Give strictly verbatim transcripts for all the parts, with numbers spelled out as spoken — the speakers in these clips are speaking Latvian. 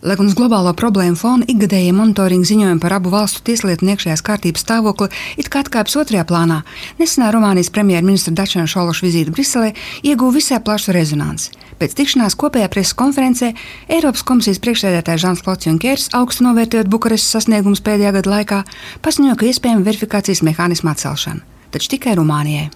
Lai gan uz globālo problēmu fona ikgadējie monitoringa ziņojumi par abu valstu tieslietu un iekšējās kārtības stāvokli it kā atkāpjas otrajā plānā, nesenā Rumānijas premjerministra Dačiana Šološa vizīte Briselē ieguva visai plašu rezonanci. Pēc tikšanās kopējā preses konferencē Eiropas komisijas priekšsēdētājs Žans-Klods Junkers, augstu novērtējot Bukarestas sasniegumus pēdējā gada laikā, paziņoja, ka iespējama verifikācijas mehānisma atcelšana, taču tikai Rumānijai.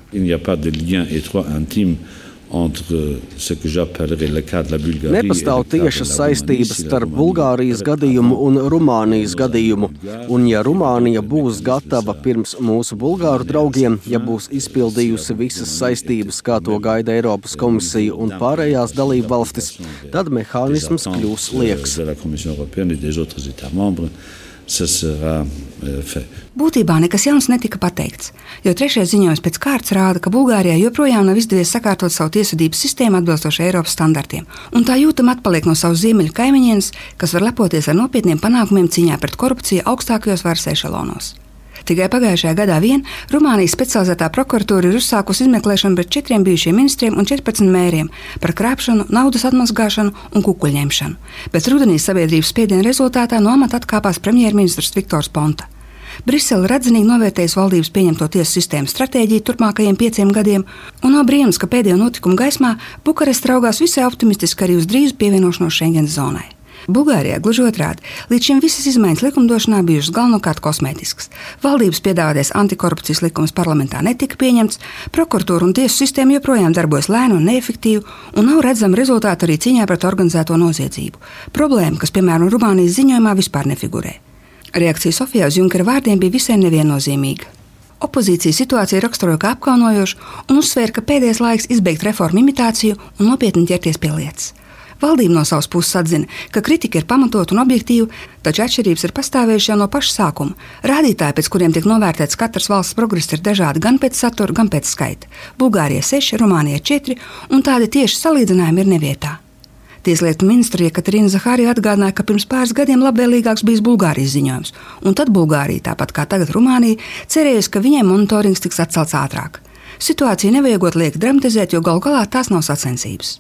Nepastāv tiešas saistības starp Bulgārijas gadījumu un Rumānijas gadījumu, un ja Rumānija būs gatava pirms mūsu bulgāru draugiem, ja būs izpildījusi visas saistības, kā to gaida Eiropas komisija un pārējās dalību valstis, tad mehānisms kļūs lieks. Būtībā nekas jauns netika pateikts, jo trešais ziņojums pēc kārtas rāda, ka Bulgārijai joprojām nav izdevies sakārtot savu tiesvedības sistēmu atbilstoši Eiropas standartiem, un tā jūtam atpaliek no savas ziemeļu kaimiņienes, kas var lepoties ar nopietniem panākumiem cīņā pret korupciju augstākajos varas ešalonos. Tikai pagājušajā gadā vien Rumānijas specializētā prokuratūra ir uzsākusi izmeklēšanu pret četriem bijušiem ministriem un četrpadsmit mēriem par krāpšanu, naudas atmazgāšanu un kukuļņemšanu, bet rudenī sabiedrības spiediena rezultātā no amata atkāpās premjerministrs Viktors Ponta. Brisele redzenīgi novērtējusi valdības pieņemto tiesu sistēmas stratēģiju turpmākajiem pieciem gadiem, un nav brīnums, ka pēdējo notikumu gaismā Bukaresta raugās visai optimistiski arī uz drīzu pievienošanos Schengenas zonai. Bulgārijā gluži otrādi, līdz šim visas izmaiņas likumdošanā bijušas galvenokārt kosmētiskas. Valdības piedāvātais antikorupcijas likums parlamentā netika pieņemts, prokuratūra un tiesu sistēma joprojām darbojas lēni un neefektīvi, un nav redzama rezultāta arī cīņā pret organizēto noziedzību. Problēma, kas, piemēram, Rumānijas ziņojumā vispār nefigurē. Reakcija Sofijā uz Junkera vārdiem bija visai neviennozīmīga. Opozīcija situāciju raksturoja kā apkaunojošu un uzsvēra, ka pēdējais laiks izbeigt reformu imitāciju un nopietni ķerties pie lietas. Valdība no savas puses atzina, ka kritika ir pamatot un objektīva, taču atšķirības ir pastāvējušas jau no paša sākuma. Rādītāji, pēc kuriem tiek novērtēts katras valsts progress, ir dažādi gan pēc satura, gan pēc skaita. Bulgārijai seši, Rumānijai četri, un tādi tieši salīdzinājumi ir nevietā. Tieslietu ministra Jekaterina Zahārija atgādināja, ka pirms pāris gadiem labvēlīgāks bijis Bulgārijas ziņojums, un tad Bulgārija, tāpat kā tagad Rumānija, cerējusi, ka viņiem monitorings tiks atcelts ātrāk. Situāciju nevajagot lieki dramatizēt, jo galu galā tās nav sacensības.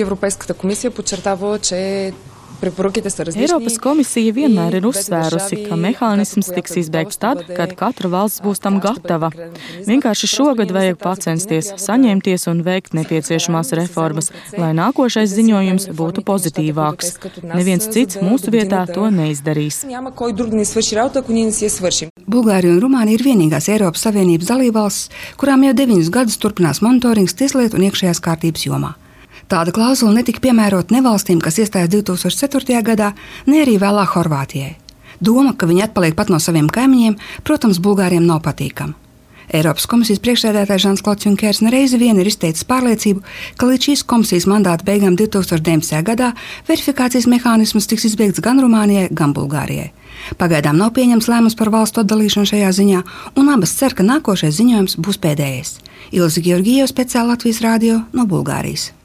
Eiropas komisija vienmēr ir uzsvērusi, ka mehānisms tiks izbeigts tad, kad katra valsts būs tam gatava. Vienkārši šogad vajag pacensties, saņemties un veikt nepieciešamās reformas, lai nākošais ziņojums būtu pozitīvāks. Neviens cits mūsu vietā to neizdarīs. Bulgārija un Rumānija ir vienīgās Eiropas Savienības dalībvalstis, kurām jau deviņus gadus turpinās monitorings tieslietu un iekšējās kārtības jomā. Tāda klauzula netika piemērota ne valstīm, kas iestājās divi tūkstoši ceturtajā gadā, ne arī vēlāk Horvātijai. Doma, ka viņi atpaliek pat no saviem kaimiņiem, protams, Bulgāriem nav patīkama. Eiropas komisijas priekšsēdētājs Žans-Klods Junkers nereizi vien ir izteicis pārliecību, ka līdz šīs komisijas mandāta beigām divi tūkstoši deviņpadsmitajā gadā verifikācijas mehānisms tiks izbeigts gan Rumānijai, gan Bulgārijai. Pagaidām nav pieņemts lēmums par valstu atdalīšanu šajā ziņā, un abas cer, ka nākošais ziņojums būs pēdējais. Ilze Georgijeva, speciāli Latvijas radio no Bulgārijas.